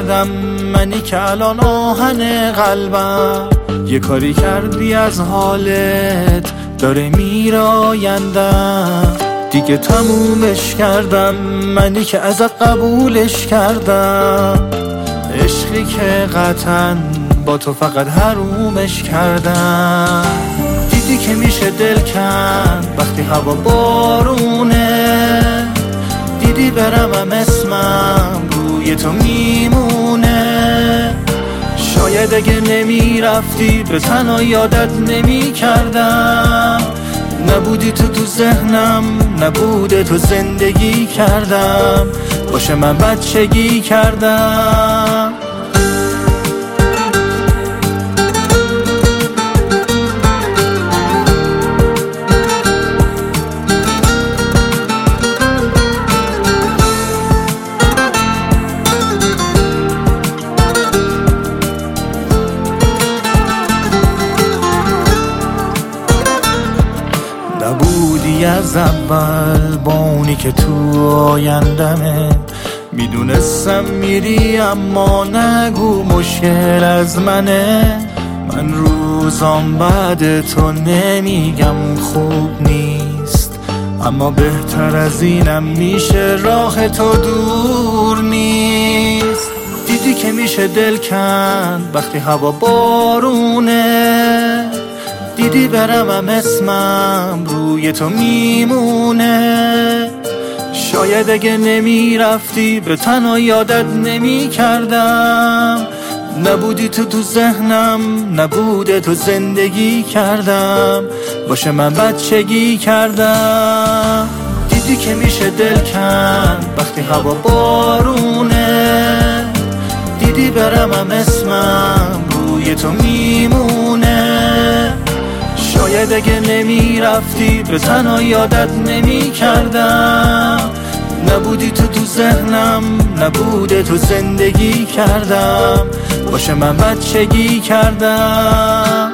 کردم منی که الان آهن قلبم. یه کاری کردی از حالت داره میره آیندم. دیگه تمومش کردم منی که ازت قبولش کردم. عشقی که قطعاً با تو فقط حرومش کردم. دیدی که میشه دل کند وقتی هوا بارونه. دیدی برمم اسمم روی تو میمونه. شاید اگه نمیرفتی به تنها یادت نمیکردم. نبودی تو ذهنم، نبوده تو زندگی کردم. باشه من بچگی کردم. نبودی از اول با اونی که تو آیندمه. میدونستم میری اما نگو مشکل از منه. من روزام بعد تو نمیگم خوب نیست، اما بهتر از اینم میشه راه تو دور نیست. دیدی که میشه دل کند وقتی هوا بارونه. دیدی برمم اسمم روی تو میمونه. شاید اگه نمیرفتی به تنها یادت نمیکردم. نبودی تو ذهنم، نبوده تو زندگی کردم. باشه من بچگی کردم. دیدی که میشه دل کند وقتی هوا بارونه. دیدی برمم اسمم روی تو میمونه. شاید اگه نمیرفتی به تنها یادت نمیکردم. نبودی تو ذهنم، نبوده تو زندگی کردم. باشه من بچگی کردم.